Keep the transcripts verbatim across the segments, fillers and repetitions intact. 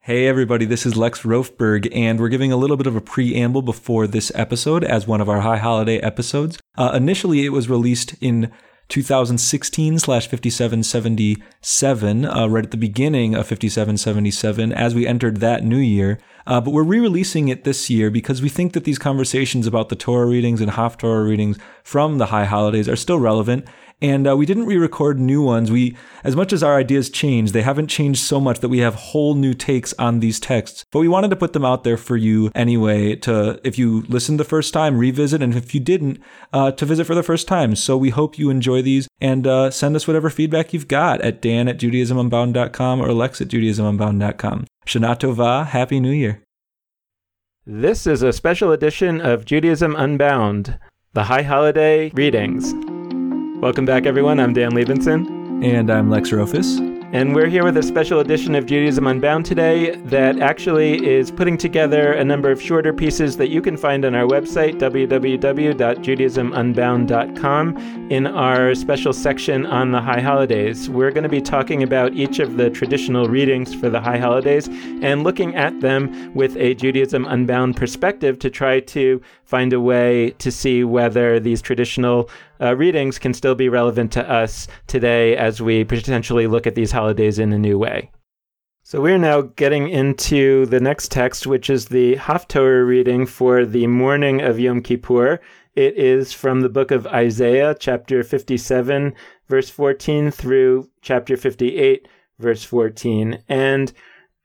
Hey everybody, this is Lex Rofberg, and we're giving a little bit of a preamble before this episode as one of our High Holiday episodes. Uh, initially, it was released in two thousand sixteen slash fifty-seven seventy-seven, uh, right at the beginning of fifty-seven seventy-seven, as we entered that new year. Uh, but we're re-releasing it this year because we think that these conversations about the Torah readings and Haftorah readings from the High Holidays are still relevant. And uh, we didn't re-record new ones. We, as much as our ideas changed, they haven't changed so much that we have whole new takes on these texts. But we wanted to put them out there for you anyway, to, if you listened the first time, revisit, and if you didn't, uh, to visit for the first time. So we hope you enjoy these, and uh, send us whatever feedback you've got at dan at judaism unbound dot com or lex at judaism unbound dot com. Shana Tova, Happy New Year. This is a special edition of Judaism Unbound, the High Holiday Readings. Welcome back, everyone. I'm Dan Liebenson. And I'm Lex Rofus. And we're here with a special edition of Judaism Unbound today that actually is putting together a number of shorter pieces that you can find on our website, w w w dot judaism unbound dot com, in our special section on the High Holidays. We're going to be talking about each of the traditional readings for the High Holidays and looking at them with a Judaism Unbound perspective to try to find a way to see whether these traditional uh, readings can still be relevant to us today as we potentially look at these holidays in a new way. So we're now getting into the next text, which is the Haftorah reading for the morning of Yom Kippur. It is from the book of Isaiah, chapter fifty-seven, verse fourteen, through chapter fifty-eight, verse fourteen. And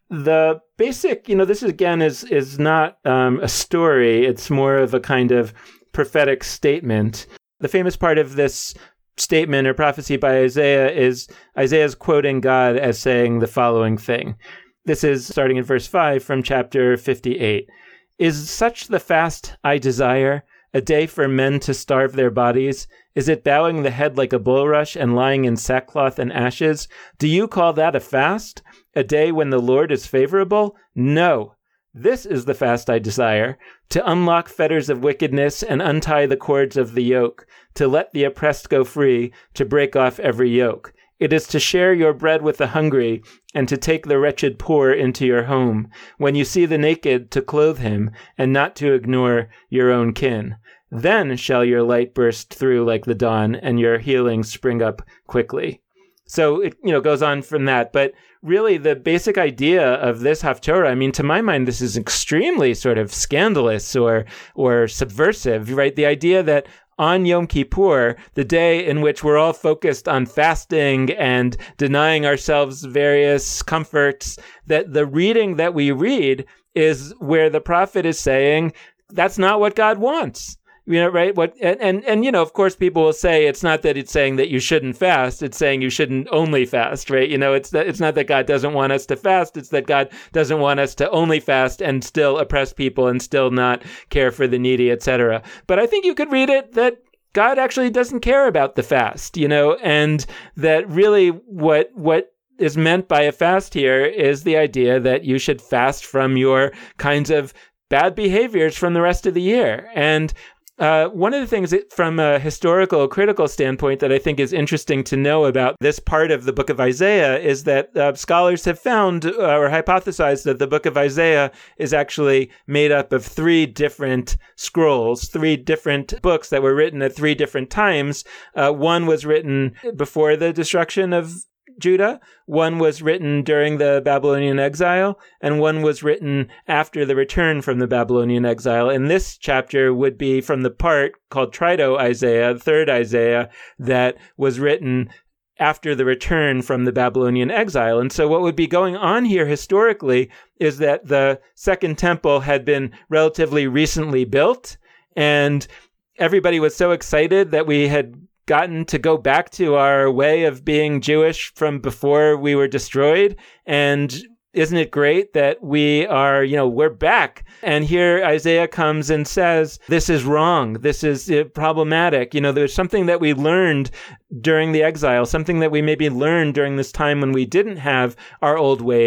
the basic, you know, this again is is not um, a story. It's more of a kind of prophetic statement. The famous part of this statement or prophecy by Isaiah is Isaiah's quoting God as saying the following thing. This is starting in verse five from chapter fifty-eight. Is such the fast I desire, a day for men to starve their bodies? Is it bowing the head like a bulrush and lying in sackcloth and ashes? Do you call that a fast? A day when the Lord is favorable? No. This is the fast I desire, to unlock fetters of wickedness and untie the cords of the yoke, to let the oppressed go free, to break off every yoke. It is to share your bread with the hungry, and to take the wretched poor into your home. When you see the naked, to clothe him, and not to ignore your own kin. Then shall your light burst through like the dawn, and your healing spring up quickly. So it, you know, goes on from that. But really, the basic idea of this Haftorah, I mean, to my mind, this is extremely sort of scandalous or or subversive, right? The idea that on Yom Kippur, the day in which we're all focused on fasting and denying ourselves various comforts, that the reading that we read is where the prophet is saying, that's not what God wants. You know, right? What and, and and you know, of course, people will say it's not that it's saying that you shouldn't fast; it's saying you shouldn't only fast, right? You know, it's that it's not that God doesn't want us to fast; it's that God doesn't want us to only fast and still oppress people and still not care for the needy, et cetera. But I think you could read it that God actually doesn't care about the fast, you know, and that really what what is meant by a fast here is the idea that you should fast from your kinds of bad behaviors from the rest of the year. And Uh, one of the things that, from a historical, critical standpoint that I think is interesting to know about this part of the book of Isaiah is that uh, scholars have found uh, or hypothesized that the book of Isaiah is actually made up of three different scrolls, three different books that were written at three different times. Uh, one was written before the destruction of Judah, one was written during the Babylonian exile, and one was written after the return from the Babylonian exile. And this chapter would be from the part called Trito-Isaiah, the third Isaiah, that was written after the return from the Babylonian exile. And so what would be going on here historically is that the Second Temple had been relatively recently built, and everybody was so excited that we had gotten to go back to our way of being Jewish from before we were destroyed. And isn't it great that we are, you know, we're back. And here Isaiah comes and says, this is wrong. This is uh, problematic. You know, there's something that we learned during the exile, something that we maybe learned during this time when we didn't have our old ways,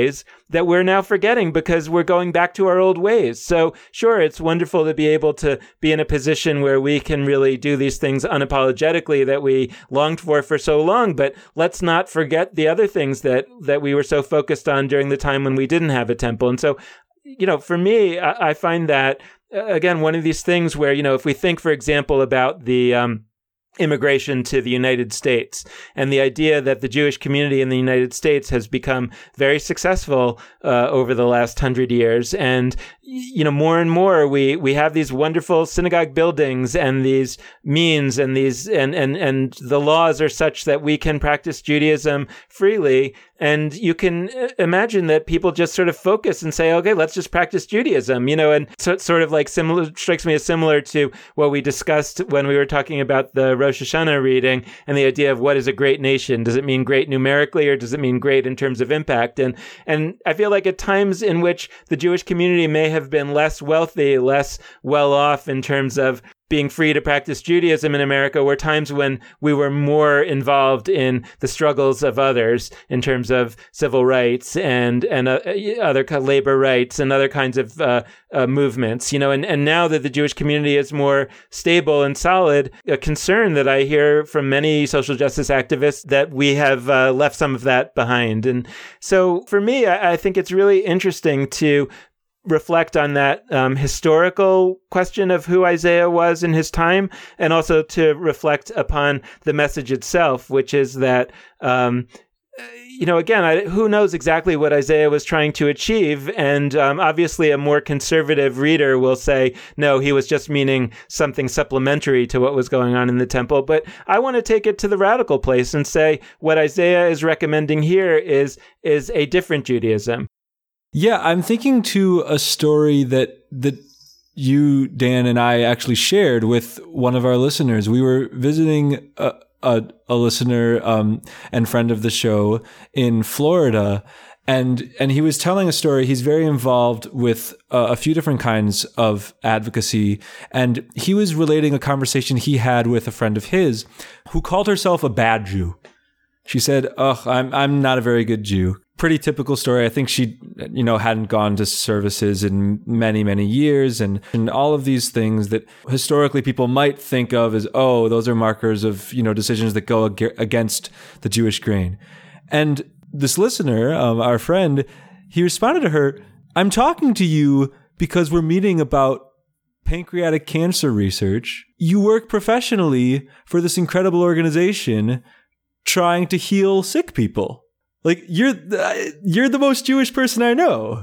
that we're now forgetting because we're going back to our old ways. So sure, it's wonderful to be able to be in a position where we can really do these things unapologetically that we longed for for so long, but let's not forget the other things that, that we were so focused on during the time when we didn't have a temple. And so, you know, for me, I, I find that, uh, again, one of these things where, you know, if we think, for example, about the um, immigration to the United States and the idea that the Jewish community in the United States has become very successful uh, over the last hundred years. And, you know, more and more we, we have these wonderful synagogue buildings and these means and these, and, and, and the laws are such that we can practice Judaism freely. And you can imagine that people just sort of focus and say, okay, let's just practice Judaism, you know, and so it's sort of like similar, strikes me as similar to what we discussed when we were talking about the Rosh Hashanah reading and the idea of what is a great nation. Does it mean great numerically or does it mean great in terms of impact? And, and I feel like at times in which the Jewish community may have been less wealthy, less well off in terms of being free to practice Judaism in America were times when we were more involved in the struggles of others in terms of civil rights and and uh, other labor rights and other kinds of uh, uh, movements. You know, and, and now that the Jewish community is more stable and solid, a concern that I hear from many social justice activists that we have uh, left some of that behind. And so for me, I, I think it's really interesting to reflect on that um, historical question of who Isaiah was in his time, and also to reflect upon the message itself, which is that, um, you know, again, I, who knows exactly what Isaiah was trying to achieve. And um, obviously a more conservative reader will say, no, he was just meaning something supplementary to what was going on in the temple. But I want to take it to the radical place and say what Isaiah is recommending here is, is a different Judaism. Yeah, I'm thinking to a story that that you, Dan, and I actually shared with one of our listeners. We were visiting a, a, a listener um, and friend of the show in Florida, and and he was telling a story. He's very involved with uh, a few different kinds of advocacy, and he was relating a conversation he had with a friend of his who called herself a bad Jew. She said, "Ugh, I'm I'm not a very good Jew." Pretty typical story. I think she, you know, hadn't gone to services in many, many years, and, and all of these things that historically people might think of as, oh, those are markers of, you know, decisions that go ag- against the Jewish grain. And this listener, um, our friend, he responded to her, "I'm talking to you because we're meeting about pancreatic cancer research. You work professionally for this incredible organization trying to heal sick people. Like, you're you're the most Jewish person I know."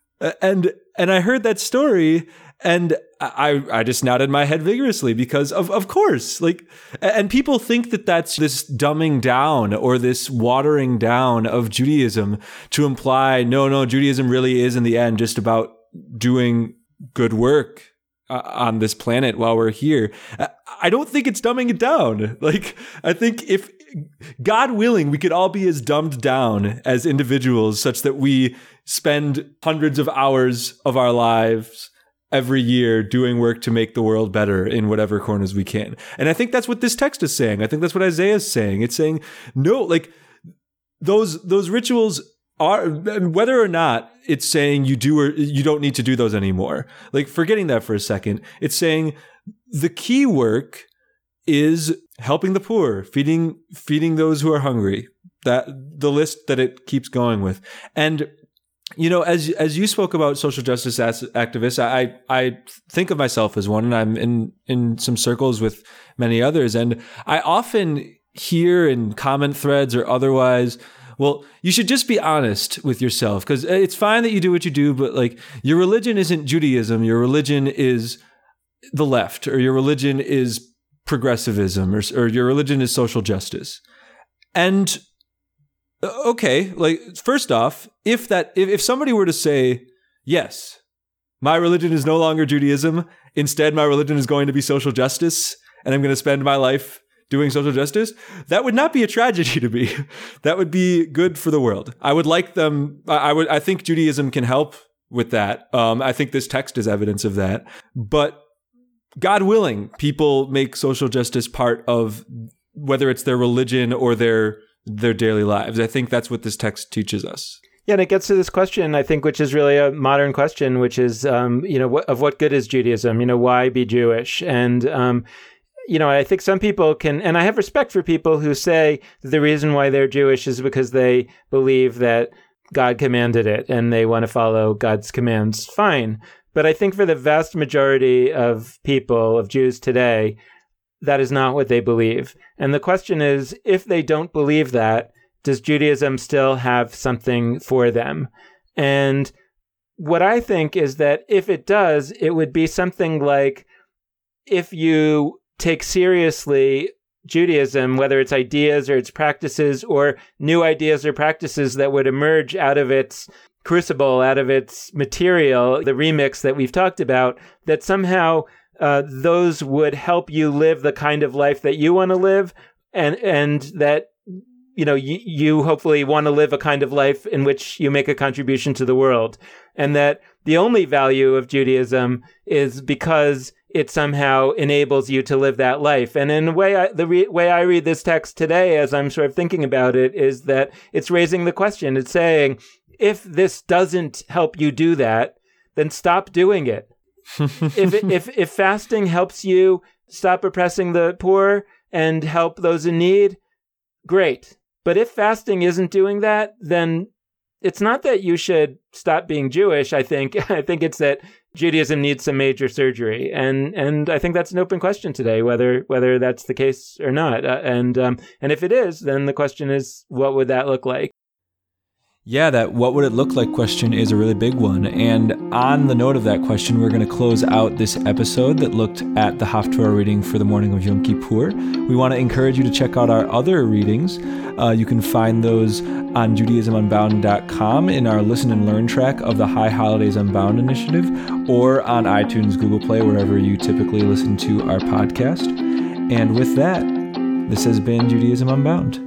And and I heard that story, and I I just nodded my head vigorously because of of course, like, and people think that that's this dumbing down or this watering down of Judaism to imply no no Judaism really is in the end just about doing good work uh, on this planet while we're here. I don't think it's dumbing it down. Like, I think if God willing, we could all be as dumbed down as individuals such that we spend hundreds of hours of our lives every year doing work to make the world better in whatever corners we can. And I think that's what this text is saying. I think that's what Isaiah is saying. It's saying, no, like those, those rituals are, whether or not it's saying you do or you don't need to do those anymore. Like, forgetting that for a second, it's saying the key work is helping the poor, feeding feeding those who are hungry. That the list that it keeps going with. And you know, as as you spoke about social justice activists, I I think of myself as one, and I'm in in some circles with many others, and I often hear in comment threads or otherwise, well, you should just be honest with yourself, because it's fine that you do what you do, but like, your religion isn't Judaism, your religion is the left, or your religion is progressivism, or, or your religion is social justice. And okay, like, first off, if that if, if somebody were to say, yes, my religion is no longer Judaism, instead my religion is going to be social justice, and I'm going to spend my life doing social justice, that would not be a tragedy to me. That would be good for the world. I would like them. I would. I think Judaism can help with that. Um, I think this text is evidence of that. But God willing, people make social justice part of whether it's their religion or their their daily lives. I think that's what this text teaches us. Yeah, and it gets to this question, I think, which is really a modern question, which is, um, you know, what, of what good is Judaism? You know, why be Jewish? And, um, you know, I think some people can, and I have respect for people who say the reason why they're Jewish is because they believe that God commanded it and they want to follow God's commands. Fine. But I think for the vast majority of people, of Jews today, that is not what they believe. And the question is, if they don't believe that, does Judaism still have something for them? And what I think is that if it does, it would be something like, if you take seriously Judaism, whether it's ideas or its practices or new ideas or practices that would emerge out of its crucible, out of its material, the remix that we've talked about, that somehow uh, those would help you live the kind of life that you want to live, and and that you know, you, you hopefully want to live a kind of life in which you make a contribution to the world. And that the only value of Judaism is because it somehow enables you to live that life. And in a way, I, the re- way I read this text today, as I'm sort of thinking about it, is that it's raising the question. It's saying, if this doesn't help you do that, then stop doing it. if, it, if if fasting helps you stop oppressing the poor and help those in need, great. But if fasting isn't doing that, then it's not that you should stop being Jewish, I think. I think it's that Judaism needs some major surgery. And and I think that's an open question today, whether whether that's the case or not. Uh, and um, and if it is, then the question is, what would that look like? Yeah, that what would it look like question is a really big one. And on the note of that question, we're going to close out this episode that looked at the Haftorah reading for the morning of Yom Kippur. We want to encourage you to check out our other readings. Uh, you can find those on Judaism Unbound dot com in our Listen and Learn track of the High Holidays Unbound initiative, or on iTunes, Google Play, wherever you typically listen to our podcast. And with that, this has been Judaism Unbound.